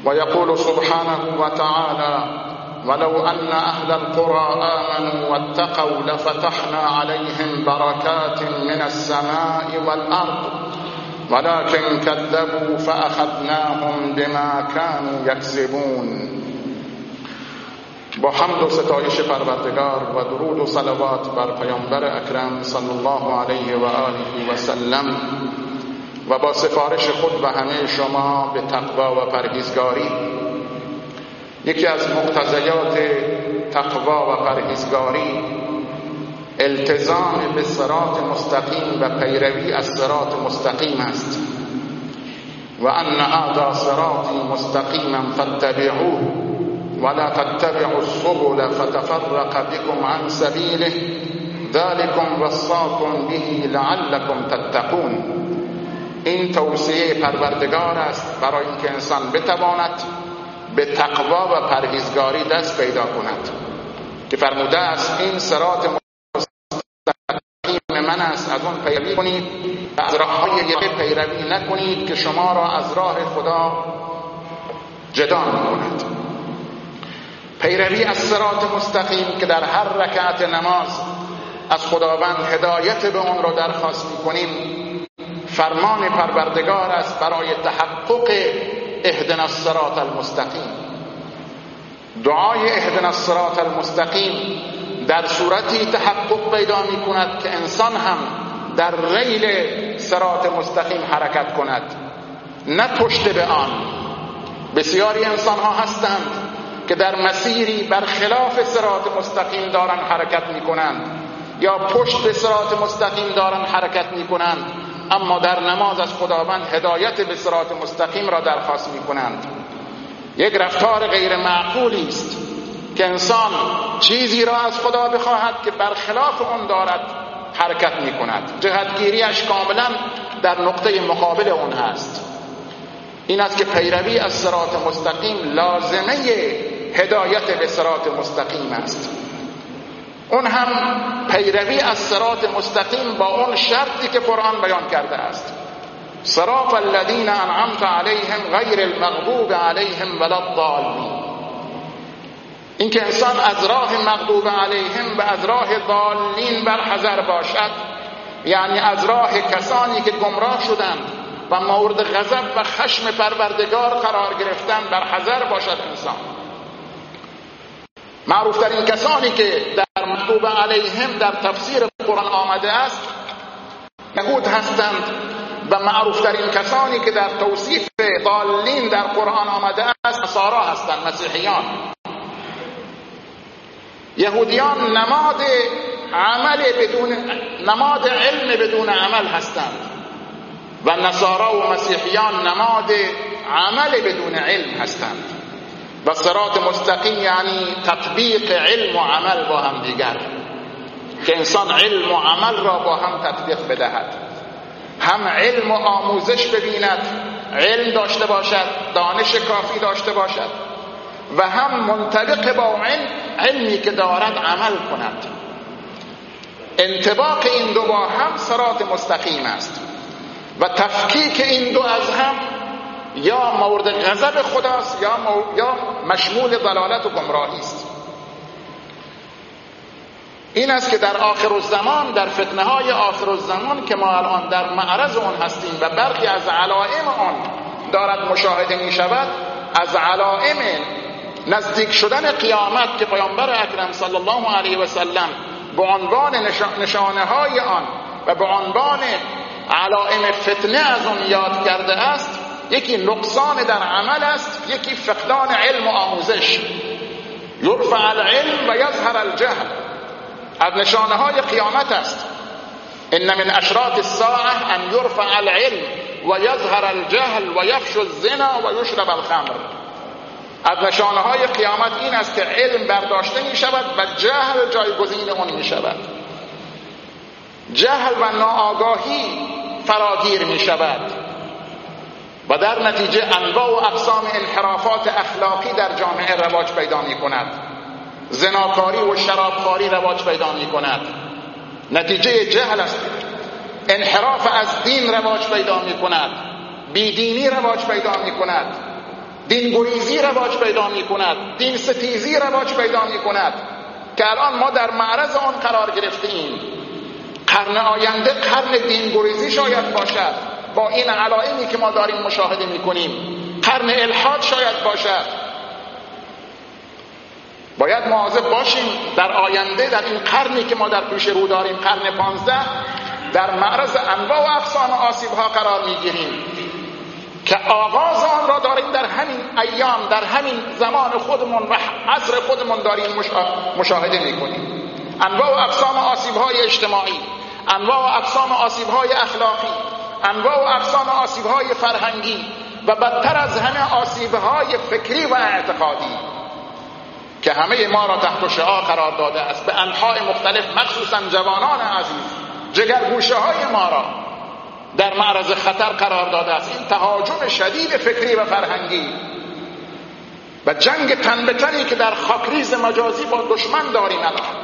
ويقول سبحانه وتعالى ولو أن أهل القرى آمنوا واتقوا لفتحنا عليهم بركات من السماء والأرض ولكن كذبوا فأخذناهم بما كانوا يكسبون. با حمد و ستایش پروردگار و درود و صلوات بر پیامبر اکرم صلی الله علیه و آله و سلم و با سفارش خود و همه شما به تقوا و پرهیزگاری، یکی از مقتضیات تقوا و پرهیزگاری التزام به صراط مستقیم و پیروی از صراط مستقیم است. و ان هذا صراطی مستقیما فاتبعوه ولا تتبعوا السبل فتفرق بكم عن سبیله ذلكم وصاكم به لعلكم تتقون. این توصیه پروردگار است برای اینکه انسان بتواند به تقوا و پرهیزگاری دست پیدا کند که فرموده است این صراط مستقیم من است، از اون پیروی کنید و از راه‌های دیگر پیروی نکنید که شما را از راه خدا جدا می‌کند. پیروی از صراط مستقیم که در هر رکعت نماز از خداوند هدایت به اون را درخواست می‌کنیم، فرمان پروردگار است برای تحقق اهدنا الصراط المستقیم. دعای اهدنا الصراط المستقیم در صورتی تحقق پیدا می کند که انسان هم در ریل صراط مستقیم حرکت کند، نه پشت به آن. بسیاری انسان ها هستند که در مسیری برخلاف صراط مستقیم دارن حرکت می کنند یا پشت به صراط مستقیم دارن حرکت می کنند، اما در نماز از خداوند هدایت به صراط مستقیم را درخواست می کنند. یک رفتار غیر معقولی است که انسان چیزی را از خدا بخواهد که برخلاف اون دارد حرکت می کند. جهتگیریش کاملا در نقطه مقابل اون هست. این است که پیروی از صراط مستقیم لازمه هدایت به صراط مستقیم است. اون هم پیروی از صراط مستقیم با اون شرطی که قرآن بیان کرده است: صراط الذین انعمت علیهم غیر المغضوب علیهم ولا الضالین. این که انسان از راه مغضوب علیهم و از راه ضالین برحذر باشد، یعنی از راه کسانی که گمراه شدند و مورد غضب و خشم پروردگار قرار گرفتند برحذر باشد. انسان معروف در این کسانی که در مغضوب علیهم در تفسیر قرآن آمده است یهود هستند و معروف در این کسانی که در توصیف ضالین در قرآن آمده است نصارا هستند، مسیحیان. یهودیان نماد علم بدون عمل هستند و نصارا و مسیحیان نماد عمل بدون علم هستند. و صراط مستقیم یعنی تطبیق علم و عمل با هم دیگر، که انسان علم و عمل را با هم تطبیق بدهد، هم علم و آموزش ببیند، علم داشته باشد، دانش کافی داشته باشد و هم منطبق با علمی که دارد عمل کند. انطباق این دو با هم صراط مستقیم است و تفکیک این دو از هم یا مورد غضب خداست یا مشمول ضلالت و گمراهی است. این است که در آخر الزمان، در فتنه های آخر الزمان که ما الان در معرض آن هستیم و برخی از علائم آن دارد مشاهده می شود، از علائم نزدیک شدن قیامت که پیامبر اکرم صلی الله علیه و سلم به عنوان نشانه های آن و به عنوان علائم فتنه از آن یاد کرده است، یکی نقصان در عمل است، یکی فقدان علم و آموزش. یرفع العلم و یظهر الجهل، از نشانه های قیامت است. ان من اشراط الساعه ان یرفع العلم و یظهر الجهل و یفشو الزنا و یشرب الخمر. از نشانه های قیامت این است که علم برداشته می شود و جهل جایگزین اون می شود. جهل و ناآگاهی فراگیر می شود و در نتیجه انواع و اقسام انحرافات اخلاقی در جامعه رواج پیدا می کند. زناکاری و شرابخواری رواج پیدا می کند. نتیجه جهل است. انحراف از دین رواج پیدا می کند. بیدینی رواج پیدا می کند. دین گریزی رواج پیدا می کند، دین ستیزی رواج پیدا می کند که الان ما در معرض آن قرار گرفتیم. قرن آینده قرن دین گریزی شاید باشد با این علائمی که ما داریم مشاهده می کنیم. قرن الحاد شاید باشد. باید مواظب باشیم در آینده، در این قرنی که ما در پیش رو داریم، قرن 15، در معرض انواع و اقسام آسیب‌ها قرار می‌گیریم که آغاز آن را داریم در همین ایام، در همین زمان خودمون و عصر خودمون داریم مشاهده می‌کنیم. انواع و اقسام آسیب‌های اجتماعی، انواع و اقسام آسیب‌های اخلاقی، انواع و اقسام آسیب‌های فرهنگی و بدتر از همه آسیب‌های فکری و اعتقادی که همه ما را تحت شعاع قرار داده است، به انواع مختلف، مخصوصا جوانان عزیز، جگرگوشه های ما را در معرض خطر قرار داده است. این تهاجم شدید فکری و فرهنگی و جنگ تن به تنی که در خاکریز مجازی با دشمن داریم الان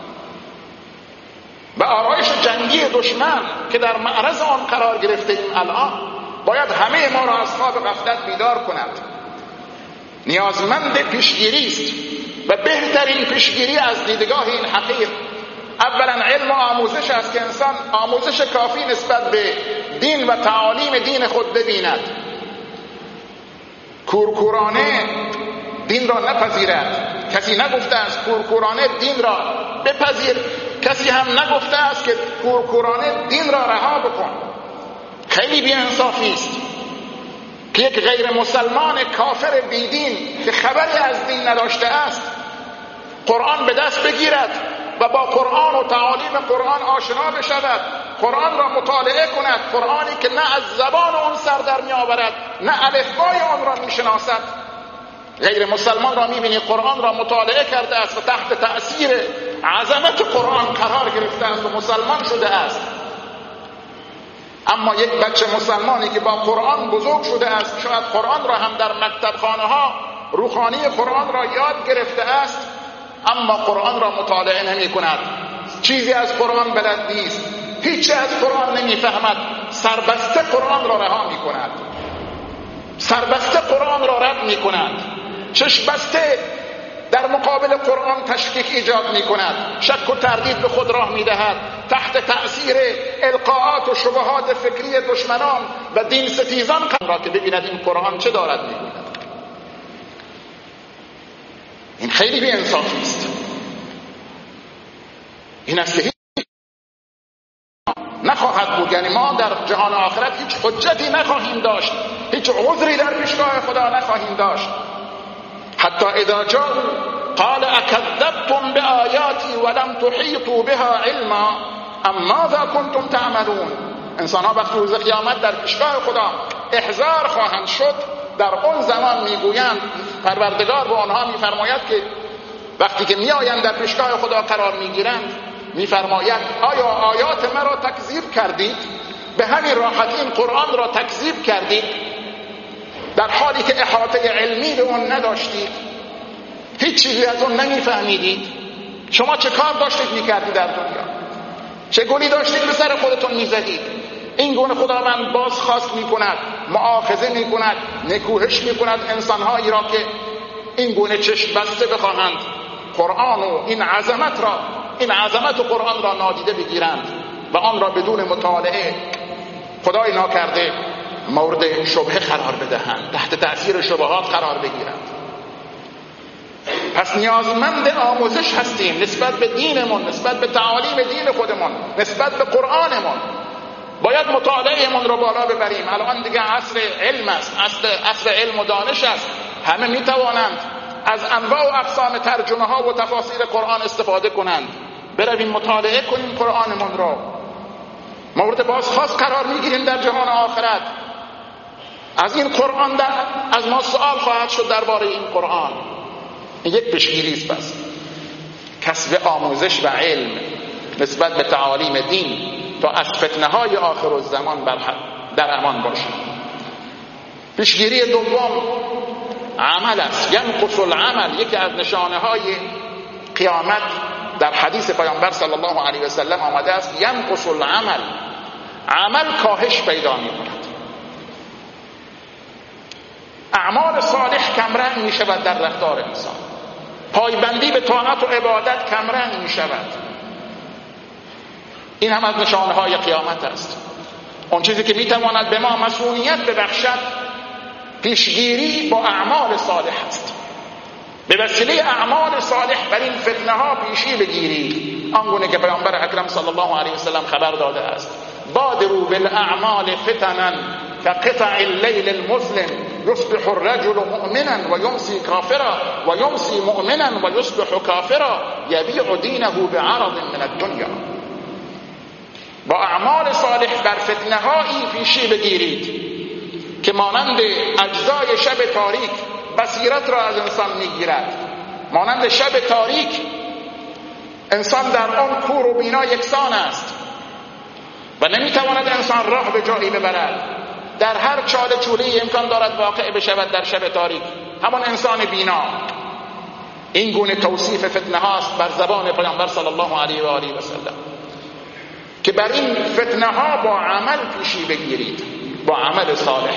و آرایش جنگی دشمن که در معرض آن قرار گرفته ایم الان، باید همه ما را از خواب غفلت بیدار کند. نیازمند پیشگیری است و بهترین پیشگیری از دیدگاه این حقیقت اولا علم و آموزش است که انسان آموزش کافی نسبت به دین و تعالیم دین خود ببیند، کورکورانه دین را نپذیرد. کسی نگفته است کورکورانه دین را بپذیر، کسی هم نگفته است که کورکورانه دین را رها بکن. خیلی بی‌انصافی است که یک غیر مسلمان کافر بیدین که خبری از دین نداشته است قرآن به دست بگیرد و با قرآن و تعالیم قرآن آشنا بشود، قرآن را مطالعه کند، قرآنی که نه از زبان اون سر در می آورد نه الفبای آن را می شناسد. غیر مسلمان را می بینی قرآن را مطالعه کرده است و تحت تأثیر عظمت قرآن قرار گرفته است و مسلمان شده است. اما یک بچه مسلمانی که با قرآن بزرگ شده است، شاید قرآن را هم در مکتبخانه ها روخانی قرآن را یاد گرفته است، اما قرآن را مطالعه نمی کند، چیزی از قرآن بلد نیست، هیچی از قرآن نمی فهمد، سربسته قرآن را رها می کند، سربسته قرآن را رد می کند، چشم بسته در مقابل قرآن تشکیک ایجاد می کند، شک و تردید به خود راه می دهد، تحت تأثیر القاءات و شبهات فکری دشمنان و دین ستیزان را که ببیند این قرآن چه دارد می کند. این خیلی بی‌انصافی است. این است که نخواهد بود، یعنی ما در جهان آخرت هیچ حجتی نخواهیم داشت، هیچ عذری در پیشگاه خدا نخواهیم داشت. حتی اذا جاءوا قال اکذبتم بآیاتی ولم تحیطوا بها علما ام ماذا کنتم تعملون. انسان ها وقتی روز قیامت در پیشگاه خدا احضار خواهند شد، در اون زمان میگویند، پروردگار به آنها میفرماید که وقتی که میآیند در پیشگاه خدا قرار میگیرند، میفرماید آیا آیات مرا تکذیب کردید؟ به همین راحتی این قرآن را تکذیب کردید در حالی که احاطه علمی به اون نداشتید، هیچ چیزی از اون نمیفهمیدید. شما چه کار داشتید میکردید در دنیا؟ چه گلی داشتید به سر خودتون میزدید؟ این گونه خداوند بازخواست میکند، مؤاخذه میکند، نکوهش میکند انسانهایی را که این گونه چشم بسته بخواهند قرآن و این عظمت قرآن را نادیده بگیرند و آن را بدون مطالعه خدای ناکرده مورد شبهه قرار بدهند، تحت تأثیر شبهات قرار بگیرند. پس نیازمند آموزش هستیم نسبت به دینمون، نسبت به تعالیم دین خودمون، نسبت به قرآنمون. باید مطالعهمون رو بالا ببریم. الان دیگه عصر علم است، عصر علم و دانش است. همه میتوانند از انواع و اقسام ترجمه ها و تفاسیر قرآن استفاده کنند. برویم مطالعه کنیم قرآنمون رو. مورد بازخواست قرار میگیریم در جهان آخرت. از این قرآن از ما سوال خواهد شد درباره این قرآن. این یک پیشگیری است. پس کسب آموزش و علم نسبت به تعالیم دین تا از فتنه های آخر الزمان در امان باشیم. پیشگیری دوم عمل است. ینقص العمل، یکی از نشانه های قیامت در حدیث پیامبر صلی الله علیه و سلم آمده است. ینقص العمل، عمل کاهش پیدا می کند. اعمال صالح کمرنگ می شود در رفتار انسان، پایبندی به طاعت و عبادت کمرنگ می شود. این هم از نشانهای قیامت است. اون چیزی که می تواند به ما مسئولیت ببخشد پیشگیری با اعمال صالح است. به وسیله اعمال صالح بر این فتنه ها پیشی بگیرید، آنگونه که پیامبر اکرم صلی الله علیه وسلم خبر داده است: بادروا بالاعمال فتنا كقطع الليل المظلم يصبح الرجل مؤمنا ويمسي كافرا ويمسي مؤمنا ويصبح كافرا يبيع دينه بعرض من الدنيا. با اعمال صالح بر فتنه هایی پیشی بگیرید که مانند اجزای شب تاریک بصیرت را از انسان میگیرد. مانند شب تاریک انسان در آن کور و بینا یکسان است و نمیتواند انسان راه به جایی ببرد. در هر چاله چوله امکان دارد واقع بشود در شب تاریک همان انسان بینا. این گونه توصیف فتنه هاست بر زبان پیامبر صلی الله علیه و آله و سلم که بر این فتنه ها با عمل پیشی بگیرید، با عمل صالح.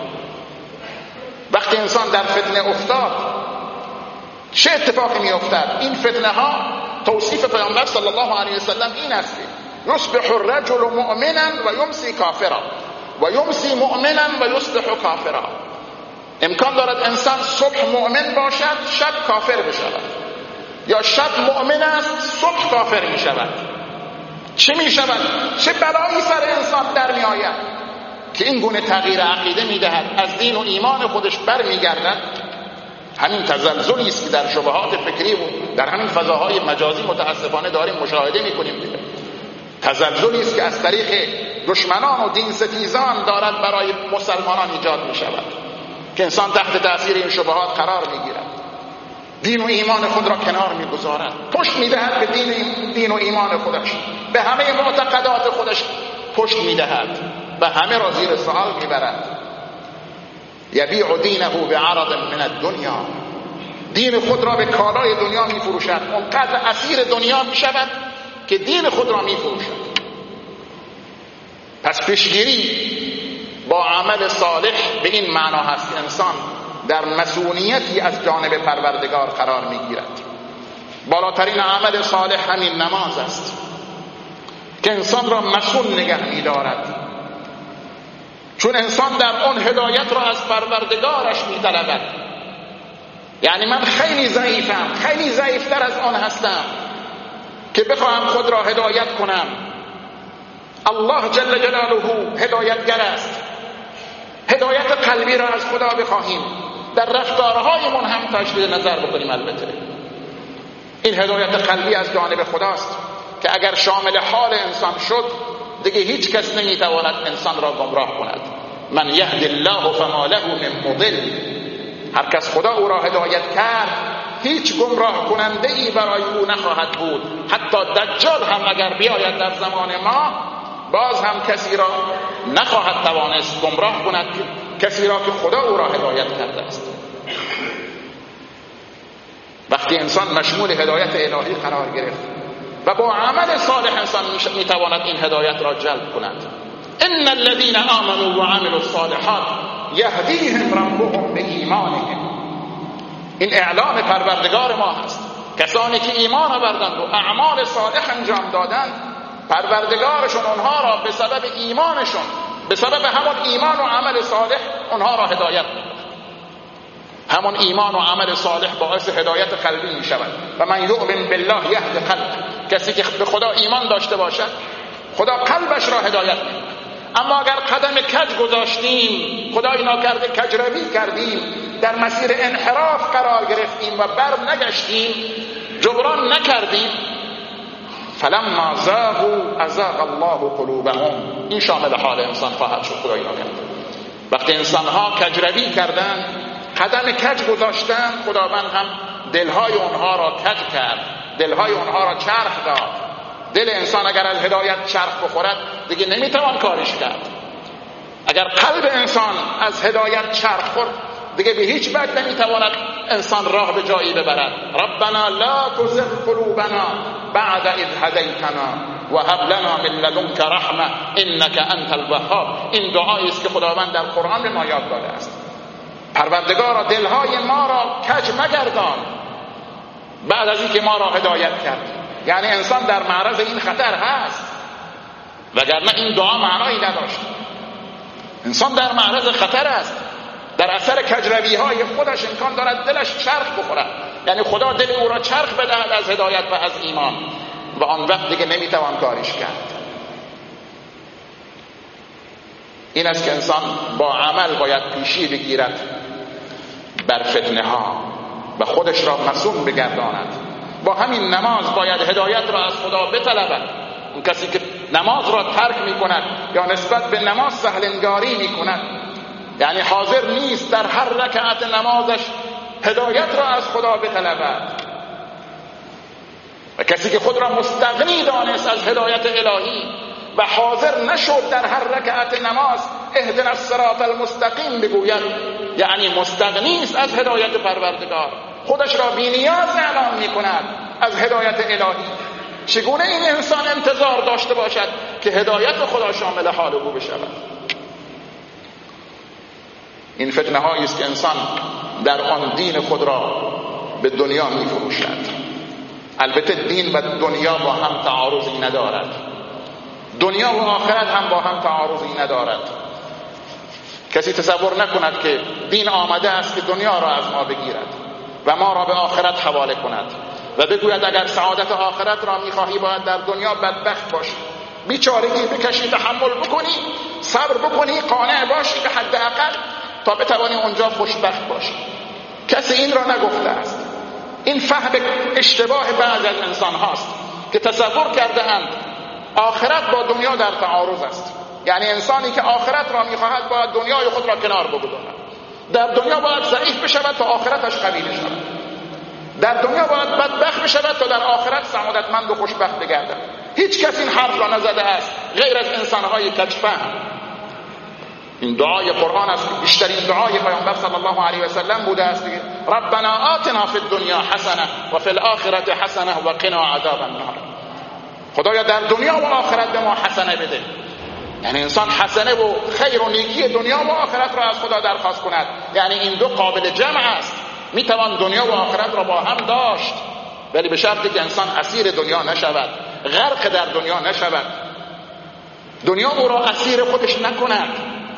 وقتی انسان در فتنه افتاد چه اتفاقی می افتد؟ این فتنه ها توصیف پیامبر صلی الله علیه و سلم این است: یصبح الرجل مؤمنا و یمسی کافرا و یمسی مؤمنا و یصبح کافرا. امکان دارد انسان صبح مؤمن باشد شب کافر بشود، یا شب مؤمن است صبح کافر می شود. چه می شود؟ چه بلایی سر انسان در می آید که این گونه تغییر عقیده می دهد، از دین و ایمان خودش بر می گردد؟ همین تزلزلی است که در شبهات فکری و در همین فضاهای مجازی متاسفانه داریم مشاهده می کنیم. تزلزلی است که از طریق دشمنان و دین ستیزان دارد برای مسلمانان ایجاد می شود که انسان تحت تأثیر این شبهات قرار می گیرد، دین و ایمان خود را کنار می گذارد، پشت می دهد به دین و ایمان خودش، به همه معتقدات خودش پشت می دهد و همه را زیر سوال می برد. یبیع دینه بعرض من الدنیا، دین خود را به کالای دنیا می فروشد. اونقدر اسیر دنیا می شود که دین خود را می فروشد. پس پیشگیری با عمل صالح به این معنا هست که انسان در مسئولیتی از جانب پروردگار قرار می گیرد. بالاترین عمل صالح همین نماز است که انسان را مسئول نگه می دارد، چون انسان در آن هدایت را از پروردگارش می طلبد. یعنی من خیلی ضعیفم، خیلی ضعیفتر از آن هستم که بخواهم خود را هدایت کنم. الله جل جلاله هدایتگر است. هدایت قلبی را از خدا بخواهیم، در رفتارهایمون هم تجدید نظر بکنیم. البته این هدایت قلبی از جانب خداست که اگر شامل حال انسان شد دیگه هیچ کس نمیتواند انسان را گمراه کند. من یهد الله فما له من مضل. هر کس خدا او را هدایت کرد هیچ گمراه کننده ای برای او نخواهد بود. حتی دجال هم اگر بیاید در زمان ما باز هم کسی را نخواهد توانست گمراه کند، کسی را که خدا او را هدایت کرده است. وقتی انسان مشمول هدایت الهی قرار گرفت و با عمل صالح انسان میتواند این هدایت را جلب کند. ان الذين آمنوا وعملوا الصالحات يهديهم ربهم بإيمانهم. این اعلام پروردگار ما هست. کسانی که ایمان آوردند و اعمال صالح انجام دادند، پروردگارشون اونها را به سبب ایمانشون، به سبب همون ایمان و عمل صالح اونها را هدایت می‌کند. همون ایمان و عمل صالح باعث هدایت قلبی می شود. و من یؤمن بالله یهد قلب. کسی که به خدا ایمان داشته باشد خدا قلبش را هدایت می کند. اما اگر قدم کج گذاشتیم، خدای ناکرده کجروی کردیم، در مسیر انحراف قرار گرفتیم و بر نگشتیم، جبران نکردیم، فلما زاغوا ازاغ الله قلوبهم. این شامل حال انسان خواهد شد. خدای ناکرده وقتی انسانها کجروی کردند، قدم کج گذاشتن، خداوند هم دلهای اونها را کج کرد، دلهای اونها را چرخ داد. دل انسان اگر از هدایت چرخ بخورد دیگه نمیتوان کارش کرد. اگر قلب انسان از هدایت چرخ خورد دیگه به هیچ وجه نمیتواند انسان راه به جایی ببرد. ربنا لا تزغ قلوبنا بعد اذ هدیتنا وهب لنا من لدنک رحمه انک انت الوهاب. این دعایی است که خداوند در قرآن به ما یاد داده است. پروردگارا دلهای ما را کج مگردان بعد از اینکه ما را هدایت کرد. یعنی انسان در معرض این خطر هست، وگرنه این دعا معنایی نداشت. انسان در معرض خطر است، در اثر کجروی‌های خودش امکان دارد دلش چرخ بخورد، یعنی خدا دل او را چرخ بدهد از هدایت و از ایمان و آن وقت دیگه نمیتوان کارش کرد. این است که انسان با عمل باید پیشی بگیرد بر فتنه ها و خودش را مصون بگرداند. با همین نماز باید هدایت را از خدا بطلبد. اون کسی که نماز را ترک می کند یا نسبت به نماز سهلنگاری می کند، یعنی حاضر نیست در هر رکعت نمازش هدایت را از خدا بطلبد، و کسی که خود را مستغنی دانست از هدایت الهی و حاضر نشد در هر رکعت نماز اهدنا الصراط المستقیم بگوید، یعنی مستغنی است از هدایت پروردگار، خودش را بی‌نیاز اعلام می کند از هدایت الهی. چگونه این انسان انتظار داشته باشد که هدایت خدا شامل حال او بشود؟ این فتنه هایی است که انسان در آن دین خود را به دنیا می فروشد. البته دین و دنیا با هم تعارضی ندارد، دنیا و آخرت هم با هم تعارضی ندارد. کسی تصور نکند که دین آمده است که دنیا را از ما بگیرد و ما را به آخرت حواله کند و بگوید اگر سعادت آخرت را می‌خواهی باید در دنیا بدبخت باشی، بیچارگی بکشی، تحمل بکنی، صبر بکنی، قانع باشی به حداقل تا بتوانی اونجا خوشبخت باشی. کسی این را نگفته است. این فهم اشتباه بعض از انسان هاست که تصور کرده اند آخرت با دنیا در تعارض است. یعنی انسانی که آخرت را می‌خواهد باید دنیای خود را کنار بگذارد. در دنیا باید ضعیف بشود تا آخرتش قوی بشود. در دنیا باید بدبخت بشود تا در آخرت سعادتمند و خوشبخت بگردد. هیچ کس این حرف را نزده است غیر از انسان‌های کج‌فهم. این دعای قرآن است، بیشترین دعای پیامبر صلی الله علیه و سلم بوده است که ربنا آتنا فی الدنیا حسنه و فی الاخره حسنه و قنا عذاب النار. خدایا در دنیا و آخرت به ما حسنه بده. یعنی انسان حسنه و خیر و نیکی دنیا و آخرت را از خدا درخواست کند. یعنی این دو قابل جمع است، میتوان دنیا و آخرت را با هم داشت، ولی به شرطی که انسان اسیر دنیا نشود، غرق در دنیا نشود، دنیا او را اسیر خودش نکند،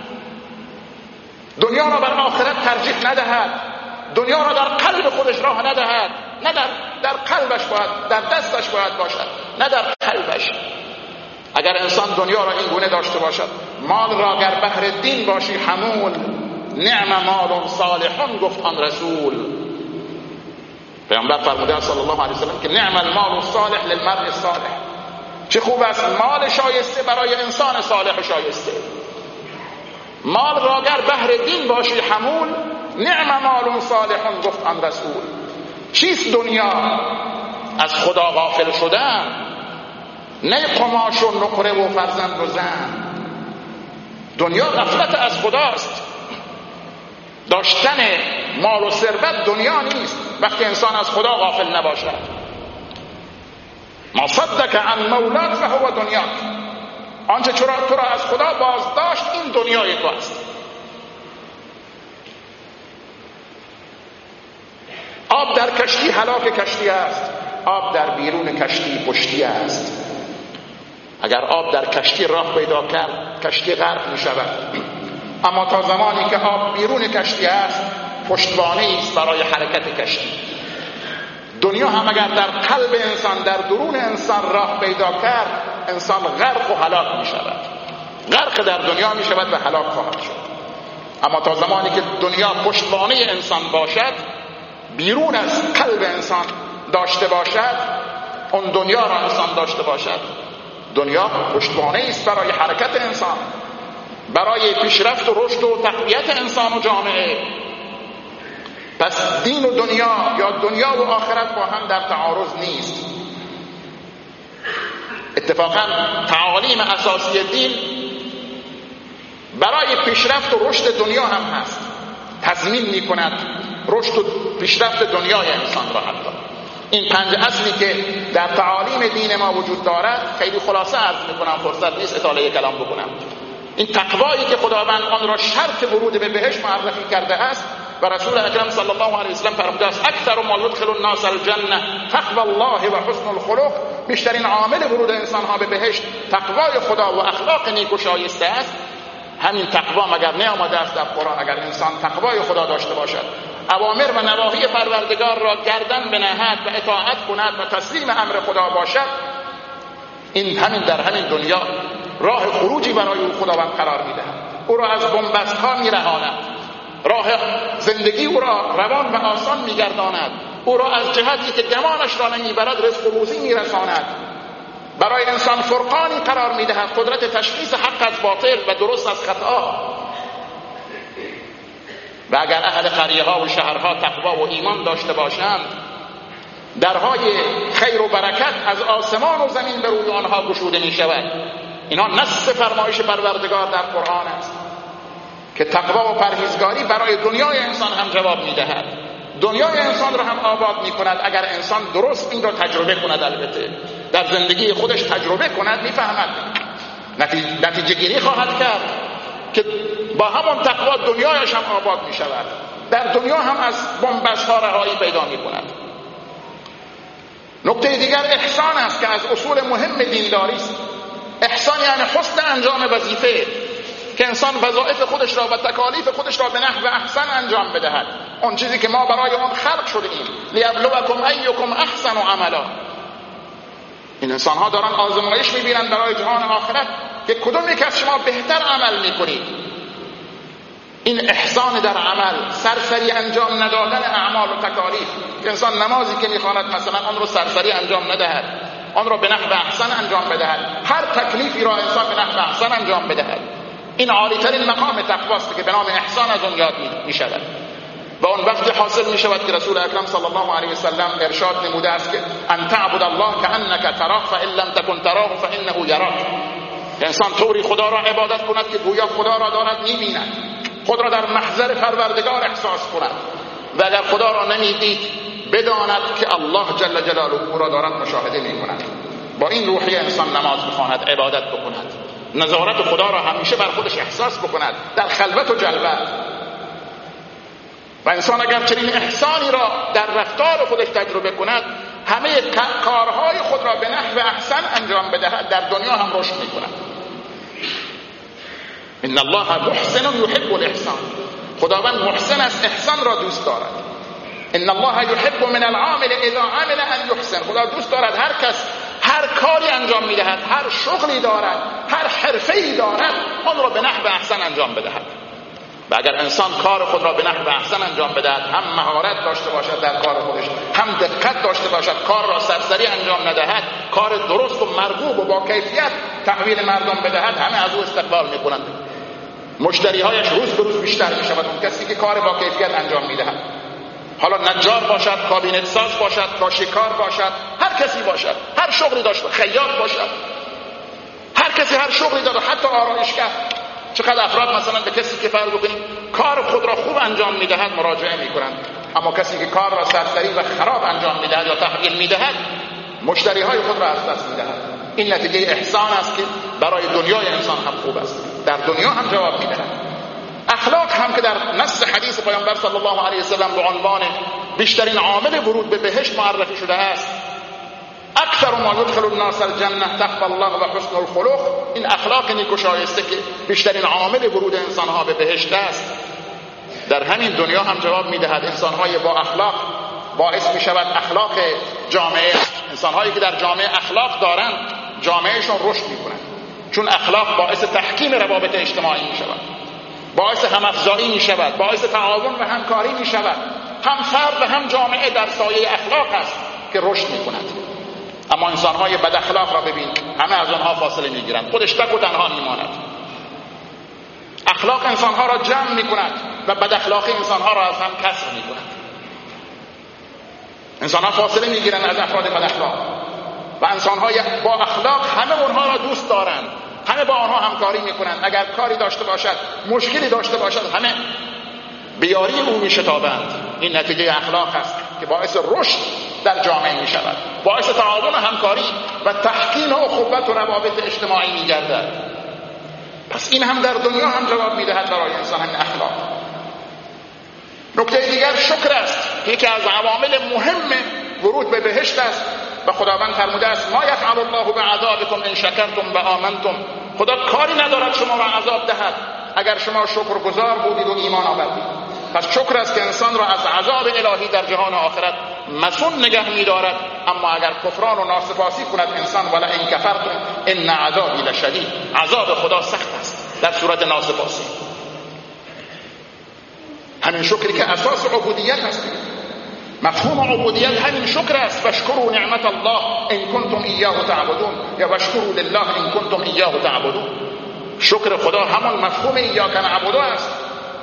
دنیا را بر آخرت ترجیح ندهد، دنیا را در قلب خودش راه ندهد. نه در قلبش باید، در دستش باید باشد، نه در قلبش. اگر انسان دنیا را این گونه داشته باشد، مال را گر بهر دین باشی حمول، نعم مال صالحون گفت آن رسول. پیامبر فرموده صلی الله علیه و سلم که نعم المال الصالح للمرء الصالح. چه خوب است مال شایسته برای انسان صالح و شایسته. مال را گر بهر دین باشی حمول، نعم مال صالحون گفت آن رسول. چیست دنیا؟ از خدا غافل شدن، نه قماش و نقره و فرزند و زن. دنیا غفلت از خداست. داشتن مال و ثروت دنیا نیست وقتی انسان از خدا غافل نباشد. ما صدک عن مولاک فهو دنیاک. آنچه تو را از خدا باز داشت این دنیای تو است. آب در کشتی هلاک کشتی است، آب در بیرون کشتی پشتی است. اگر آب در کشتی راه پیدا کرد کشتی غرق می شود، اما تا زمانی که آب بیرون کشتی است پشتوانه است برای حرکت کشتی. دنیا هم اگر در قلب انسان، در درون انسان راه پیدا کرد، انسان غرق و هلاک می شود. غرق در دنیا می شود و هلاک خواهد شد. اما تا زمانی که دنیا پشتوانه انسان باشد، بیرون از قلب انسان داشته باشد، اون دنیا را انسان داشته باشد، دنیا پشتوانه است برای حرکت انسان، برای پیشرفت و رشد و تقویت انسان و جامعه. پس دین و دنیا یا دنیا و آخرت با هم در تعارض نیست. اتفاقا تعالیم اساسی دین برای پیشرفت و رشد دنیا هم هست، تضمین می کند رشد و پیشرفت دنیای انسان را. حتی این 5 اصلی که در تعالیم دین ما وجود دارد خیلی خلاصه عرض میکنم، فرصت نیست اطاله کلام بکنم. این تقوایی که خداوند آن را شرط ورود به بهشت معرفی کرده است، و رسول اکرم صلی الله علیه و سلم فرموده است اکثر ما یدخل الناس الجنه تقوی الله و حسن الخلق، بیشترین عامل ورود انسان ها به بهشت تقوای خدا و اخلاق نیک و شایسته است. همین تقوا مگر نیامده است در قرآن؟ اگر انسان تقوای خدا داشته باشد، اوامر و نواهی پروردگار را گردن بنهد و اطاعت کند و تسلیم امر خدا باشد، این همین در همین دنیا راه خروجی برای او خداوند قرار می‌دهد. او را از بنبست‌ها می‌رهاند، راه زندگی او را روان و آسان می‌گرداند، او را از جهتی که گمانش را نمی‌برد رزق و روزی می‌رساند، برای انسان فرقانی قرار می‌دهد، قدرت تشخیص حق از باطل و درست از خطا. و اگر اهل قریه‌ها و شهرها تقوا و ایمان داشته باشند، درهای خیر و برکت از آسمان و زمین به روی آنها گشوده می‌شود. اینا نص فرمایش پروردگار در قرآن است که تقوا و پرهیزگاری برای دنیای انسان هم جواب می‌دهد، دنیای انسان را هم آباد می‌کند. اگر انسان درست این را تجربه کند، البته در زندگی خودش تجربه کند، می‌فهمد، نتیجه گیری خواهد کرد که با همون تقوا دنیایش هم آباد می‌شود، در دنیا هم از بنبست‌ها رهایی پیدا می‌کند. نکته دیگر احسان است که از اصول مهم دینداری است. احسان یعنی حسن انجام وظیفه، که انسان وظایف خودش را و تکالیف خودش را به نحو احسن انجام بدهد، اون چیزی که ما برای اون خلق شده ایم. لیبلوکم ایکم احسن عملا. این انسان ها دارن آزمایش میبینن برای جهان آخرت که کدوم یک از شما بهتر عمل میکنید. این احسان در عمل، سرسری انجام ندادن اعمال و تکالیف، که انسان نمازی که میخواند مثلا آن رو سرسری انجام ندهد، آن را به نحو احسن انجام بدهد، هر تکلیفی را انسان به نحو احسن انجام بدهد. این عالی‌ترین مقام تقواست که به نام احسان از اون یاد می‌شود. و اون وقتی حاصل می‌شود که رسول اکرم صلی الله علیه و سلم ارشاد نموده است که ان تعبد الله کأنک تراه فإن لم تکن تراه فإنه یراک. انسان طوری خدا را عبادت کند که گویا خدا را دارد می‌بیند، خود را در محضر پروردگار احساس کند، و اگر خدا را نمی‌دید بداند که الله جل جلاله او را دارد مشاهده می‌کند. با این روحیه انسان نماز بخواند، عبادت بکند، نظارت خدا را همیشه بر خودش احساس بکند در خلوت و جلوت. و انسان اگر چنین احسانی را در رفتار خودش تجربه کند، همه کارهای خود را به نحو احسن انجام بدهد، در دنیا هم رشد می‌کند. ان الله محسن یحب الاحسان. خداوند محسن است، احسان را دوست دارد. ان الله یحب من العامل اذا عمل ان یحسن. خدا دوست دارد هر کس هر کاری انجام میدهد، هر شغلی دارد، هر حرفه‌ای دارد، آن را به نحو احسن انجام بدهد. و اگر انسان کار خود را به نحو احسن انجام بدهد، هم مهارت داشته باشد در کار خودش، هم دقت داشته باشد، کار را سرسری انجام ندهد، کار درست و مرغوب و با کیفیت تحویل مردم بدهد، همه از او استقبال میکنند. مشتری‌هایش روز به روز بیشتر میشود. اون کسی که کار با کیفیت انجام میدهد، حالا نجار باشد، کابینت ساز باشد، کاشیکار باشد، هر کسی باشد، هر شغلی داشته، خیاط باشد، هر کسی هر شغلی داره، حتی آرایشگر. چقدر افراد مثلا به کسی که فرض بکنیم کار خود را خوب انجام میدهد مراجعه میکنند، اما کسی که کار را سرسری و خراب انجام میدهد یا تحویل میدهد، مشتری های خود را از دست میدهد. این نتیجه احسان است که برای دنیای انسان هم خوب است، در دنیا هم جواب میدهد. اخلاق هم که در نص حدیث پیامبر صلی الله علیه و سلم به عنوان بیشترین عامل ورود به بهشت معرفی شده است. اکثر ما یدخل الناس الجنه تقوی الله و حسن الخلق. این اخلاق نیک و شایسته که بیشترین عامل ورود انسانها به بهشت است، در همین دنیا هم جواب میدهد. انسانهای با اخلاق باعث میشود اخلاق جامعه، انسانهایی که در جامعه اخلاق دارند، جامعهشون رشد میکنند، چون اخلاق باعث تحکیم روابط اجتماعی میشود، باعث همافزایی میشود، باعث تعاون و همکاری میشود. هم فرد و هم جامعه در سایه اخلاق است که رشد میکند. اما انسانهای بد اخلاق را ببین، همه از آنها فاصله میگیرند، خودش تک و تنها میماند. اخلاق انسانها را جمع میکند و بد اخلاقی انسانها را از هم کسر میکند. انسانها فاصله میگیرند از افراد بد اخلاق و انسانهای با اخلاق همه اونها را دوست دارند، همه با آنها همکاری میکنند. اگر کاری داشته باشد، مشکلی داشته باشد، همه بیاری او میشتابند. این نتیجه اخلاق است که باعث رشد در جامعه میشود، باعث تعاون و همکاری و تحکیم اخوت و روابط اجتماعی میگردد. پس این هم در دنیا هم جواب میدهد برای انسان همین اخلاق. نکته دیگر شکر است، یکی از عوامل مهم ورود به بهشت است و خداوند فرموده است ما یفعل الله بعذابکم ان شکرتم و آمنتم. خدا کاری ندارد شما را عذاب دهد اگر شما شکرگزار بودید و ایمان آوردید. پس شکر است که انسان را از عذاب الهی در جهان آخرت مصون نگه می‌دارد. اما اگر کفران و ناسپاسی کند انسان ولا ان کفرتم ان عذابی لشدید، عذاب خدا سخت است در صورت ناسپاسی. همین شکری که اساس عبودیت است. مفهوم عبودیت همین شکر است. واشکروا نعمت الله ان کنتم ایاه تعبدون یا واشکروا لله ان کنتم ایاه تعبدون. شکر خدا همان مفهوم ایاک نعبد است.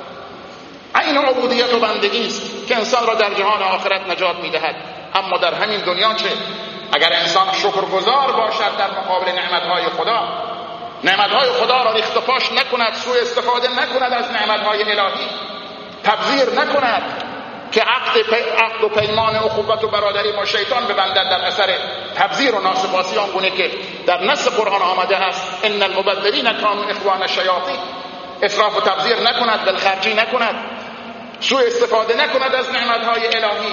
عین عبودیت و بندگی است که انسان را در جهان آخرت نجات می‌دهد. اما در همین دنیا چه؟ اگر انسان شکرگزار باشد در مقابل نعمت‌های خدا، نعمت‌های خدا را ریخت و پاش نکند، سوء استفاده نکند از نعمت‌های الهی، تبذیر نکند که عقد و پیمان اخوت و برادری با شیطان ببندد در اثر تبذیر و ناسپاسی، آنگونه که در نص قرآن آمده است ان المبذرین کانوا اخوان الشیاطین. اسراف و تبذیر نکند، دلخرجی نکند، سوء استفاده نکند از نعمت‌های الهی.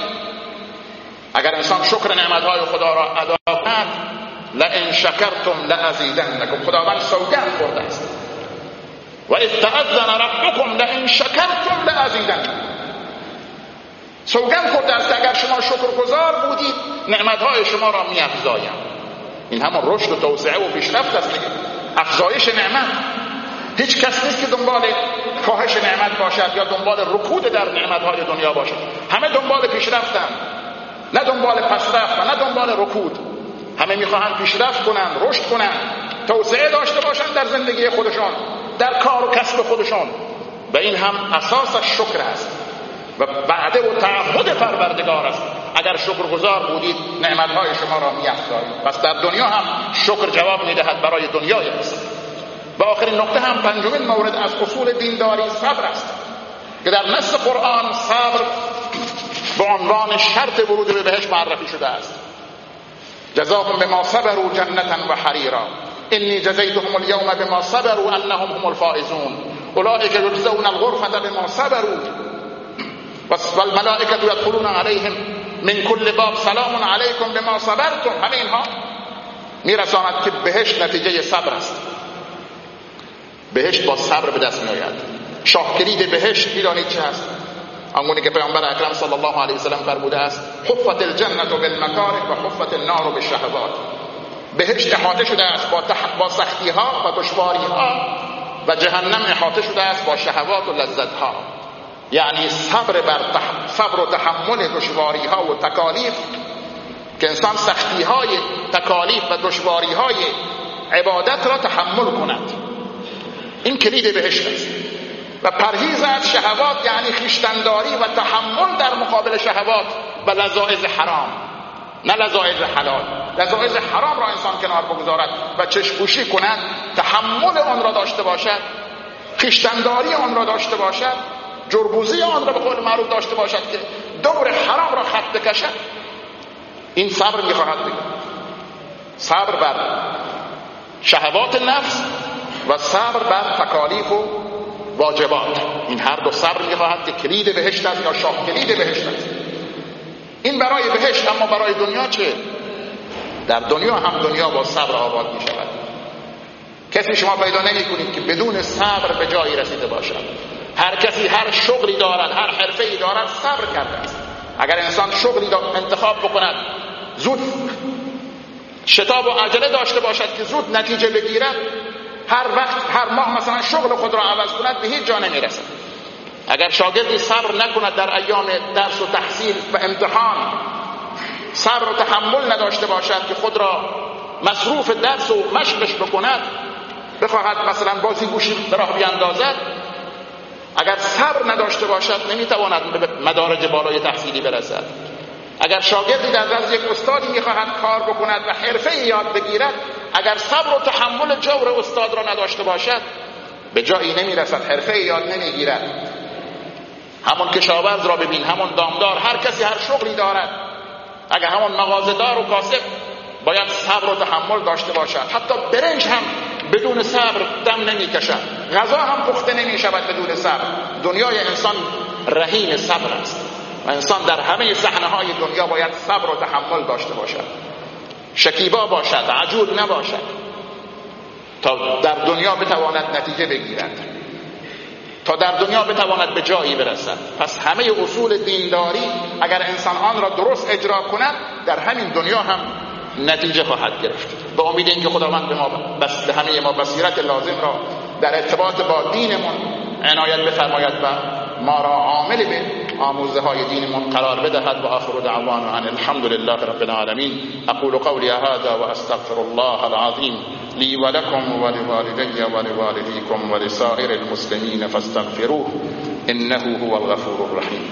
اگر انسان شکر نعمت‌های خدا را ادا کند لئن شکرتم لازیدنکم، خداوند سوگند خورده است و اذ تأذن ربکم لئن شکرتم لازیدنکم، سوگند خورده است اگر شما شکرگزار بودید نعمت‌های شما را می‌افزایم. این همون رشد و توسعه و پیشرفت است، افزایش نعمت. هیچ کس نیست که دنبال کاهش نعمت باشد یا دنبال رکود در نعمت‌های دنیا باشد. همه دنبال پیشرفتند، نه دنبال پسرفت و نه دنبال رکود. همه می‌خواهند پیشرفت کنند، رشد کنند، توسعه داشته باشند در زندگی خودشان، در کار و کسب خودشان. و این هم اساسش شکر است و وعده و تعهد پروردگار است. اگر شکرگزار بودید نعمت‌های شما را می‌افزاییم. پس در دنیا هم شکر جواب می‌دهد برای دنیای انسان. و آخرین نکته هم پنجمین مورد از اصول دینداری صبر است که در نص قرآن صبر به عنوان شرط ورود به بهشت معرفی شده است. جزاهم بما صبروا جنة و حریرا انی جزیتهم اليوم بما صبروا انهم هم الفائزون اولئک یجزون الغرفة بما صبروا والملائکة یدخلون علیهم من کل باب سلام علیکم بما صبرتم. همه اینها میرساند که بهشت نتیجه صبر است. بهشت با صبر به دست میآید. شاه کلید بهشت میدانید چه است؟ آنگونه که پیامبر اکرم صلی الله علیه و سلم فرموده است حفت الجنة بالمکاره و حفت النار بالشهوات. بهشت احاطه شده است با سختی ها و دشواری ها و جهنم احاطه شده است با شهوات و لذت ها. یعنی صبر و تحمل دشواری ها و تکالیف، که انسان سختی های تکالیف و دشواری های عبادت را تحمل کند، این کلید بهشت است. و پرهیز از شهوات یعنی خویشتن‌داری و تحمل در مقابل شهوات و لذایذ حرام، نه لذایذ حلال. لذایذ حرام را انسان کنار بگذارد و چشم‌پوشی کند، تحمل آن را داشته باشد، خویشتن‌داری آن را داشته باشد، جربوزی آن را به قول معروف داشته باشد که دور حرام را خط بکشد. این صبر می‌خواهد بگه. صبر بر شهوات نفس و صبر بر تکالیف و واجبات. این هر دو صبر می‌خواهد که کلید بهشت است یا شاه کلید بهشت است. این برای بهشت. اما برای دنیا چه؟ در دنیا هم دنیا با صبر آباد می‌شود. کسی شما پیدا نمی‌کنید که بدون صبر به جایی رسیده باشد. هر کسی هر شغلی دارد، هر حرفه‌ای دارد، صبر کرده است. اگر انسان شغلی انتخاب بکند، زود شتاب و عجله داشته باشد که زود نتیجه بگیرد، هر وقت هر ماه مثلا شغل خود را عوض کند، به هیچ جا نمیرسد. اگر شاگردی صبر نکند در ایام درس و تحصیل و امتحان، صبر و تحمل نداشته باشد که خود را مصروف درس و مشقش بکند، بخواهد مثلا بازی گوشی به راه بیاندازد، اگر صبر نداشته باشد نمیتواند به مدارج بالای تحصیلی برسد. اگر شاگردی در دست یک استادی میخواهد کار بکند و حرفه یاد بگیرد، اگر صبر و تحمل جور استاد را نداشته باشد به جایی نمیرسد، حرفه یاد نمیگیرد. همون کشاورز را ببین، همون دامدار، هر کسی هر شغلی دارد، اگر همون مغازه‌دار و کاسب باید صبر و تحمل داشته باشد. حتی برنج هم بدون صبر دم نمیکشد، غذا هم پخته نمیشود بدون صبر. دنیای انسان رهین صبر است و انسان در همه صحنه‌های دنیا باید صبر و تحمل داشته باشد، شکیبا باشد، عجول نباشد تا در دنیا بتواند نتیجه بگیرد، تا در دنیا بتواند به جایی برسد. پس همه اصول دینداری اگر انسان آن را درست اجرا کند در همین دنیا هم نتیجه خواهد گرفت. به امید اینکه خداوند به همه ما بصیرت لازم را در ارتباط با دینمون عنایت بفرماید و ما را عامل به آموزه های دینمون قرار بدهد. و آخر دعوانا ان الحمد لله رب العالمین. اقول قولی هذا و استغفر الله العظیم لی و لکم و لوالدی و لوالدیکم و لسائر المسلمین فاستغفروه انه هو الغفور الرحیم.